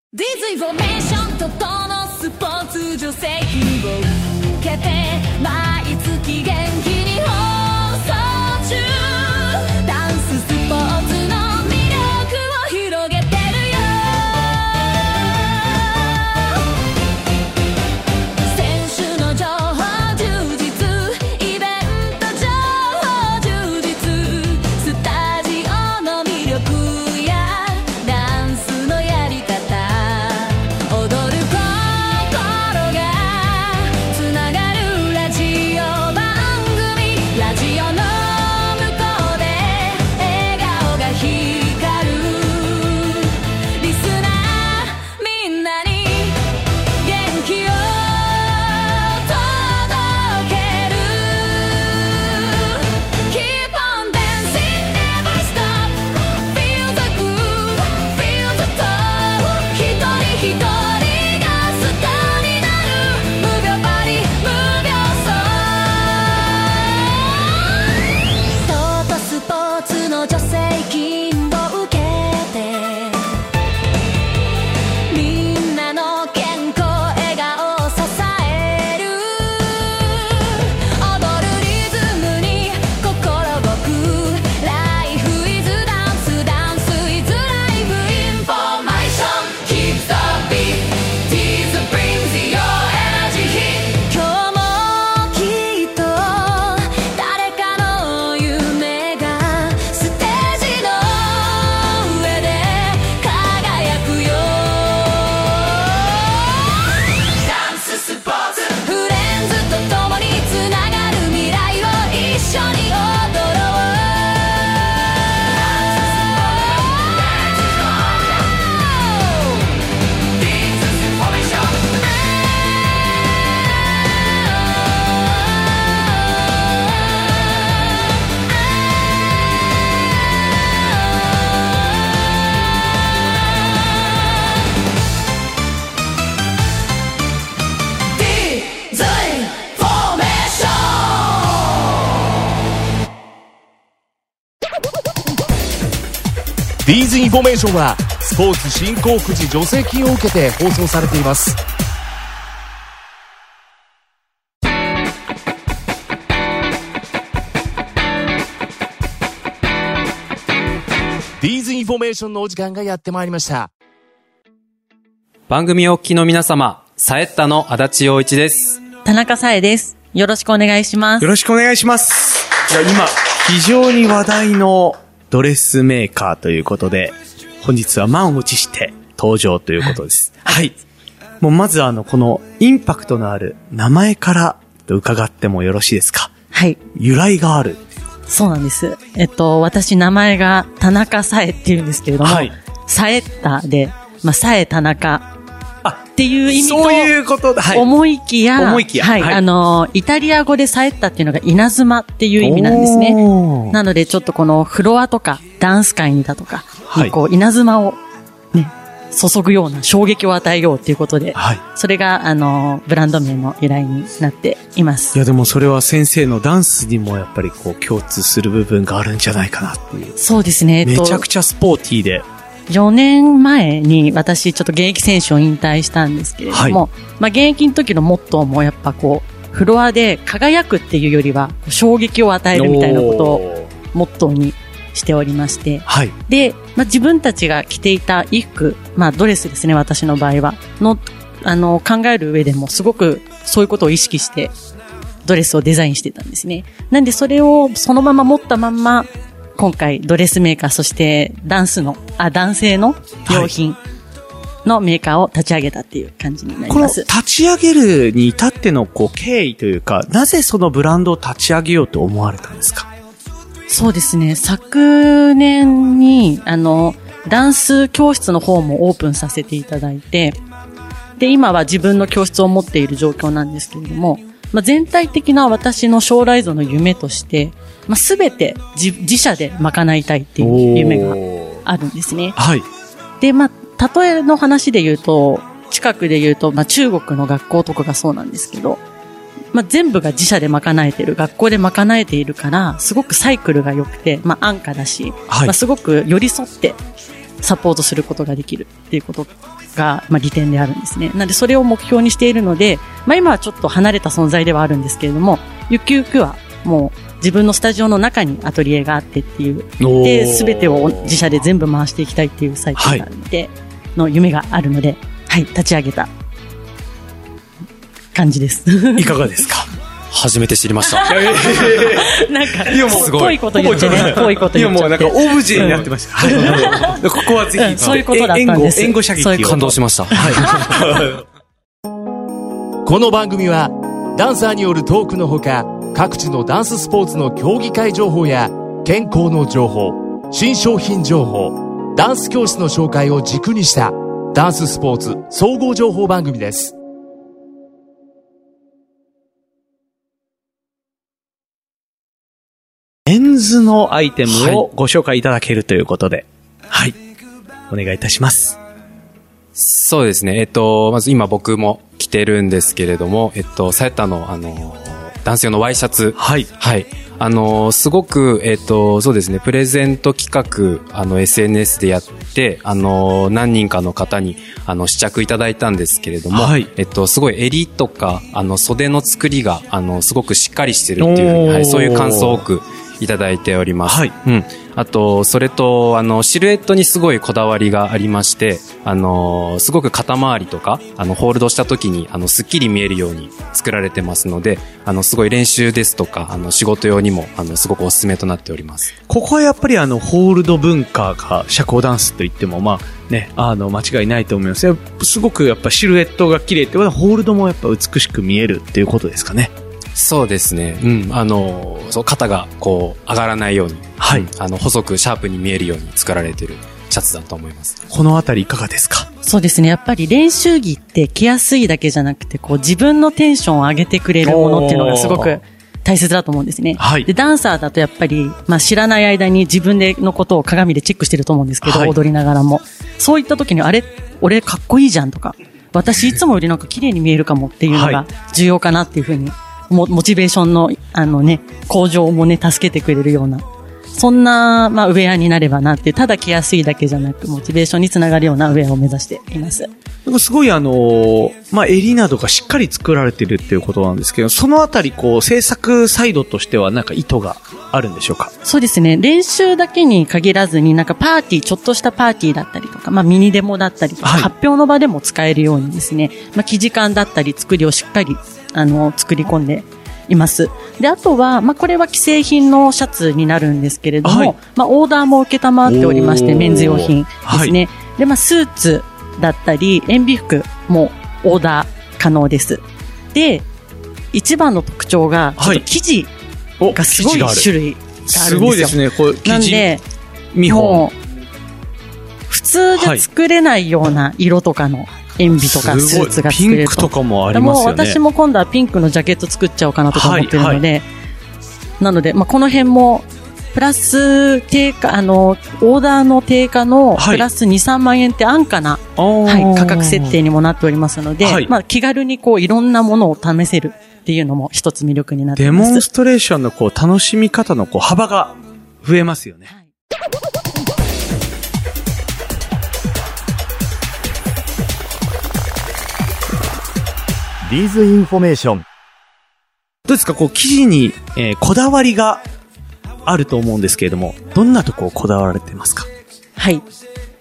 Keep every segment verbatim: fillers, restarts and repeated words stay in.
ディズインフォメーションととのスポーツ助成金を受けて毎月元気に放送中。ダンススポーツの魅力を広げてるよ。選手の情報充実、イベント情報充実、スタジオの魅力やダンスのやり方、踊る心がつながるラジオ番組、ラジオの向こうで笑顔が光るリスナーみんなに元気を届ける Keep on dancing, never stop, feel the groove, feel the top、 一人一人がスターになる Move your body, move your soul。 トートスポーツの助成金を受けてみんなの健康笑顔を支える、踊るリズムに心動く、ライフイズダンス、ダンスイズライフ、インフォメーション Keep the beat, Tease brings your energy hit。 今日もきっと誰かの夢がステージの上で輝くよ。ダンススポーツ、フレンズと共につながる未来を一緒に踊ろう。 ディーズインフォメーションはスポーツ振興くじ助成金を受けて放送されています。ディーズインフォメーションのお時間がやってまいりました。 番組をお聞きの皆様、サエッタの足立陽一です。 田中さえです。よろしくお願いします。 よろしくお願いします。いや、今、非常に話題のドレスメーカーということで、本日は満を持して登場ということです。はい。もうまずあの、このインパクトのある名前から伺ってもよろしいですか？ はい。 由来がある。 そうなんです。えっと、私名前が田中さえっていうんですけれども、はい。サエッタで、まあ、サエ田中っていう意味と、 そういうことだ。はい。 思いきや、 思いきや。 はい。はい、あの、イタリア語でサエッタっていうのが稲妻っていう意味なんですね。なのでちょっとこのフロアとかダンス界にだとか、はい、こう稲妻をね、注ぐような衝撃を与えようっていうことで、はい、それがあのブランド名の由来になっています。 いやでもそれは先生のダンスにもやっぱりこう共通する部分があるんじゃないかなっていう。 そうですね。 めちゃくちゃスポーティーで。 よねんまえに私ちょっと現役選手を引退したんですけれども、はい、まあ現役の時のモットーもやっぱこうフロアで輝くっていうよりは衝撃を与えるみたいなことをモットーにしておりまして、はい、で、まあ、自分たちが着ていた衣服、まあドレスですね、私の場合はのあの考える上でもすごくそういうことを意識してドレスをデザインしてたんですね。なんでそれをそのまま持ったまんま今回ドレスメーカー、そしてダンスのあ男性の用品のメーカーを立ち上げたっていう感じになります。 この立ち上げるに至ってのこう経緯というか、なぜそのブランドを立ち上げようと思われたんですか？ そうですね。昨年にあのダンス教室の方もオープンさせていただいて、で今は自分の教室を持っている状況なんですけれども、まあ、全体的な私の将来像の夢として、まあ、全て 自, 自社で賄いたいっていう夢があるんですね。はい。で、まあ、例えの話で言うと、近くで言うと、まあ、中国の学校とかがそうなんですけど、まあ、全部が自社で賄えてる、学校で賄えているから、すごくサイクルが良くて、まあ、安価だし、はい、まあ、すごく寄り添ってサポートすることができるっていうことが、まあ、利点であるんですね。なのでそれを目標にしているので、まあ、今はちょっと離れた存在ではあるんですけれども、ゆくゆくはもう自分のスタジオの中にアトリエがあってっていう、で、すべてを自社で全部回していきたいっていうサイトがあるので、の夢があるので、はい、立ち上げた感じです。 いかがですか？ 初めて知りました。 なんか、 いやもうぽいこと言ってね、ぽいこと言っちゃって。 いやもうなんかオブジェになってました。はい。ここはぜひ、 そういうことだったんです。 援護射撃を。 感動しました。 はい。この番組は、ダンサーによるトークのほか、各地のダンススポーツの競技会情報や、健康の情報、新商品情報、ダンス教室の紹介を軸にした、ダンススポーツ総合情報番組です。 メンズのアイテムをご紹介いただけるということで、はい。お願いいたします。 そうですね。えっと、まず今僕も着てるんですけれども、えっと、サエタのあの、男性用のワイシャツ。 はい。 はい。あの、すごく、えっと、そうですね、プレゼント企画、あの、エスエヌエス でやって、あの、何人かの方に、あの、試着いただいたんですけれども、はい。えっと、すごい襟とか、あの、袖の作りが、あの、すごくしっかりしてるっていう、はい、そういう感想を多くいただいております。はい。うん。あと、それと、あの、シルエットにすごいこだわりがありまして、あの、すごく肩周りとか、あの、ホールドした時に、あの、スッキリ見えるように作られてますので、あの、すごい練習ですとか、あの、仕事用にも、あの、すごくおすすめとなっております。 ここはやっぱりあの、ホールド文化が社交ダンスと言っても、まあ、ね、あの、間違いないと思います。すごくやっぱシルエットが綺麗ってことは、ホールドもやっぱ美しく見えるっていうことですかね。 そうですね。うん。あの、そう、肩がこう、上がらないように。はい。あの、細くシャープに見えるように作られているシャツだと思います。 このあたりいかがですか？ そうですね。やっぱり練習着って着やすいだけじゃなくて、こう、自分のテンションを上げてくれるものっていうのがすごく大切だと思うんですね。はい。で、ダンサーだとやっぱり、まあ知らない間に自分でのことを鏡でチェックしてると思うんですけど、はい、踊りながらも。そういった時に、あれ、俺かっこいいじゃんとか、私いつもよりなんか綺麗に見えるかもっていうのが重要かなっていうふうに、モチベーションの、あのね、向上もね、助けてくれるような、そんな、まあ、ウェアになればなって、ただ着やすいだけじゃなく、モチベーションにつながるようなウェアを目指しています。 なんかすごいあのー、まあ、襟などがしっかり作られているっていうことなんですけど、そのあたり、こう、制作サイドとしてはなんか意図があるんでしょうか？ そうですね。練習だけに限らずに、なんかパーティー、ちょっとしたパーティーだったりとか、まあ、ミニデモだったりとか、はい、発表の場でも使えるようにですね、まあ、生地感だったり作りをしっかり、あの、作り込んで、います。で、あとは、まあ、これは既製品のシャツになるんですけれども、はい、まあ、オーダーも受けたまっておりまして、メンズ用品ですね。はい、で、まあ、スーツだったり、塩ビ服もオーダー可能です。で、一番の特徴が、ちょっと生地がすごい種類があるんですよ。 すごいですね、これ、生地。 なんで、 見本。 普通で作れないような色とかの、塩ビとかスーツが作れると。 ピンクとかもありますよね。 もう私も今度はピンクのジャケット作っちゃおうかなとか思ってるので、はいはい、なので、まあ、この辺も、プラス定価、あの、オーダーの定価のプラスに、さんまん円って安価な、はい、価格設定にもなっておりますので、はい、まあ、気軽にこういろんなものを試せるっていうのも一つ魅力になっています。 デモンストレーションのこう楽しみ方のこう幅が増えますよね。はい、 ビーズインフォメーション。 どうですか、こう生地に、えー、こだわりがあると思うんですけれども、どんなとこをこだわられてますか？ はい。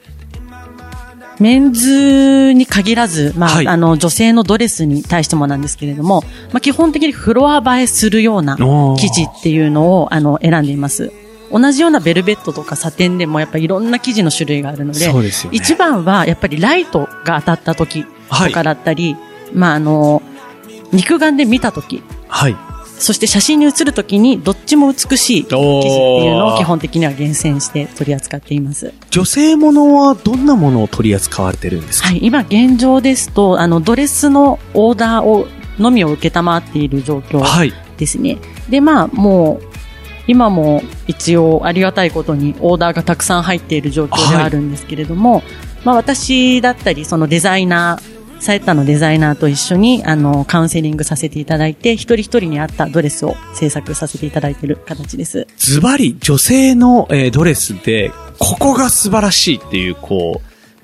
メンズに限らず、まあ、はい、あの、女性のドレスに対してもなんですけれども、まあ、基本的にフロア映えするような生地っていうのを、あの、選んでいます。同じようなベルベットとかサテンでもやっぱりいろんな生地の種類があるので、そうですよね、一番はやっぱりライトが当たった時とかだったり、はい、まあ、あの、肉眼で見た時、はい。そして写真に写るときにどっちも美しい生地っていうのを基本的には厳選して取り扱っています。 女性ものはどんなものを取り扱われてるんですか？ はい、今現状ですと、あの、ドレスのオーダーを、のみを受けたまっている状況ですね。はい、で、まあ、もう、今も一応ありがたいことにオーダーがたくさん入っている状況ではあるんですけれども、はい、まあ私だったり、そのデザイナー、サエタのデザイナーと一緒に、あの、カウンセリングさせていただいて、一人一人に合ったドレスを制作させていただいている形です。 ズバリ、女性の、えー、ドレスで、ここが素晴らしいっていう、こう、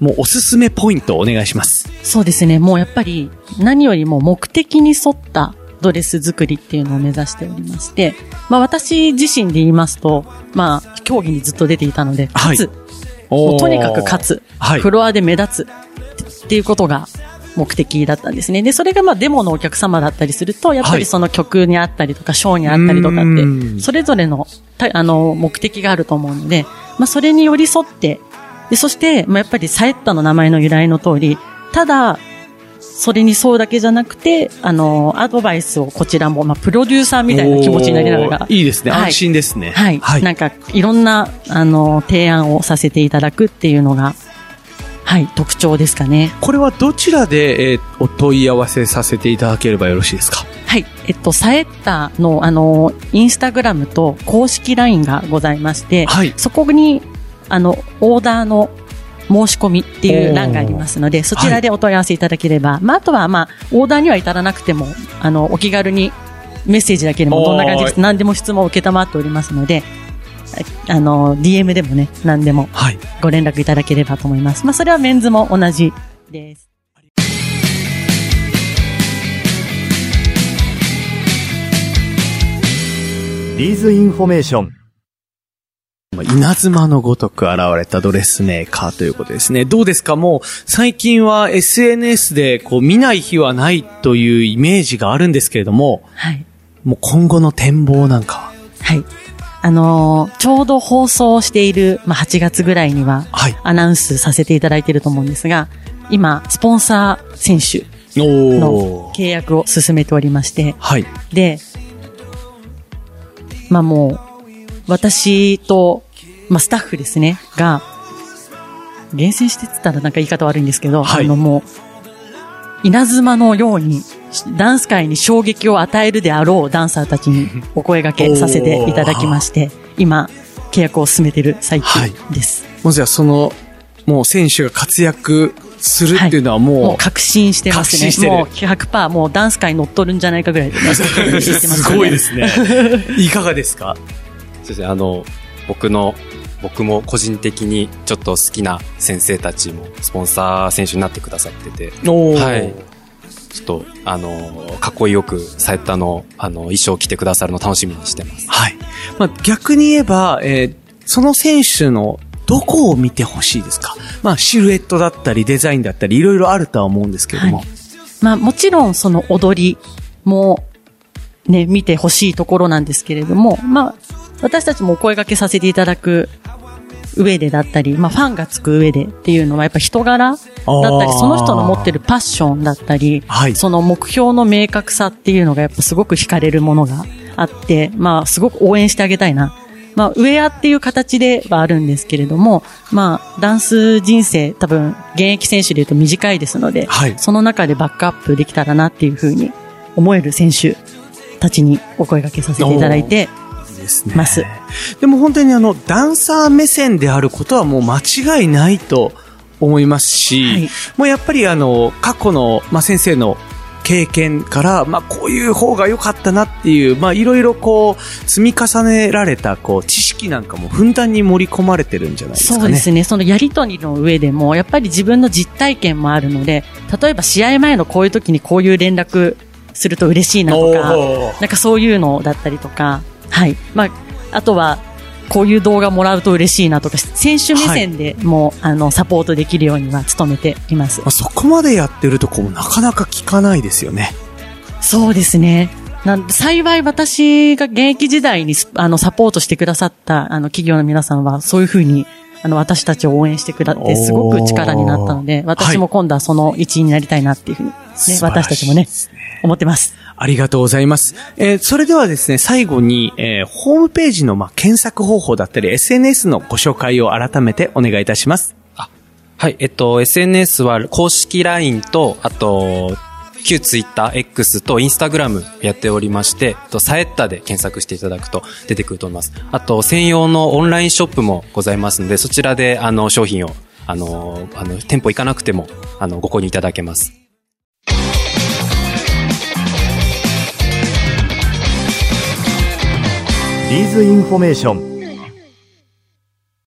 もうおすすめポイントをお願いします。 そうですね。もうやっぱり何よりも目的に沿ったドレス作りっていうのを目指しておりまして、まあ私自身で言いますと、まあ競技にずっと出ていたので、勝つ。はい、もうとにかく勝つ。はい、フロアで目立つっていうことが目的だったんですね。で、それがまあデモのお客様だったりすると、やっぱりその曲にあったりとか、ショーにあったりとかって、それぞれの、あの、目的があると思うので、まあそれに寄り添って、で、そして、まあやっぱりサエッタの名前の由来の通り、ただ、それに沿うだけじゃなくて、あの、アドバイスをこちらも、まあ、プロデューサーみたいな気持ちになりながら。 いいですね。はい、安心ですね。 はい。はい。なんか、いろんな、あの、提案をさせていただくっていうのが、はい、特徴ですかね。 これはどちらで、えー、お問い合わせさせていただければよろしいですか？ はい。えっと、サエッタの、あの、インスタグラムと公式 ライン がございまして、はい。そこに、あの、オーダーの、申し込みっていう欄がありますので、そちらでお問い合わせいただければ、はい、まあ、あとは、まあ、オーダーには至らなくても、あの、お気軽にメッセージだけでもどんな感じです、何でも質問を受けたまっておりますので、あの、ディーエム でもね、何でもご連絡いただければと思います。まあ、それはメンズも同じです。 リーズインフォメーション。 稲妻のごとく現れたドレスメーカーということですね。どうですか？もう最近は エスエヌエス でこう見ない日はないというイメージがあるんですけれども、はい。もう今後の展望なんかは？ はい。あのー、ちょうど放送している、まあ、はちがつぐらいには、はい。アナウンスさせていただいていると思うんですが、今、スポンサー選手の契約を進めておりまして、はい。で、まあもう、私と、まあ、スタッフですね、が、厳選してって言ったらなんか言い方悪いんですけど、はい、あのもう、稲妻のように、ダンス界に衝撃を与えるであろうダンサーたちにお声掛けさせていただきまして、今、契約を進めている最中です。 はい、もうじゃあその、もう選手が活躍するっていうのはもう、はい、もう確信してますね。 してもう ひゃくパーセント もうダンス界に乗っ取るんじゃないかぐらいで、ね、 すごいですね。いかがですか？ そうですね、あの、僕の、僕も個人的にちょっと好きな先生たちもスポンサー選手になってくださってて、はい。ちょっと、あの、かっこよくサエッタの、あの、衣装を着てくださるのを楽しみにしてます。 はい。まあ、逆に言えば、えー、その選手のどこを見てほしいですか？まあ、シルエットだったりデザインだったりいろいろあるとは思うんですけれども。はい、 まあ、もちろんその踊りもね、見てほしいところなんですけれども、まあ、私たちもお声掛けさせていただく上でだったり、まあファンがつく上でっていうのはやっぱ人柄だったり、その人の持ってるパッションだったり、はい、その目標の明確さっていうのがやっぱすごく惹かれるものがあって、まあすごく応援してあげたいな。まあウェアっていう形ではあるんですけれども、まあダンス人生多分現役選手で言うと短いですので、はい、その中でバックアップできたらなっていうふうに思える選手たちにお声掛けさせていただいて、 ですね。ます。でも本当にあのダンサー目線であることはもう間違いないと思いますし、はい、もうやっぱりあの過去のまあ先生の経験からまあこういう方が良かったなっていうまあいろいろこう積み重ねられたこう知識なんかもふんだんに盛り込まれてるんじゃないですかね。 そうですね。そのやりとりの上でもやっぱり自分の実体験もあるので、例えば試合前のこういう時にこういう連絡すると嬉しいなとか、なんかそういうのだったりとか。はい。まあ、あとは、こういう動画もらうと嬉しいなとか、選手目線でも、はい、あの、サポートできるようには努めています。 まあ、そこまでやってるとこもなかなか聞かないですよね。 そうですね。なん幸い私が現役時代に、あの、サポートしてくださった、あの、企業の皆さんは、そういうふうに、あの、私たちを応援してくだって、すごく力になったので、私も今度はその一員になりたいなっていうふうに、ね、私たちもね、思ってます。 ありがとうございます。えー、それではですね、最後に、えー、ホームページの、まあ、検索方法だったり、エスエヌエス のご紹介を改めてお願いいたします。 あ、はい、えっと、エスエヌエス は公式 ライン と、あと、旧 Twitter、X と Instagram やっておりまして、とサエッタで検索していただくと出てくると思います。あと、専用のオンラインショップもございますので、そちらで、あの、商品を、あの、あの、店舗行かなくても、あの、ご購入いただけます。 リーズインフォメーション。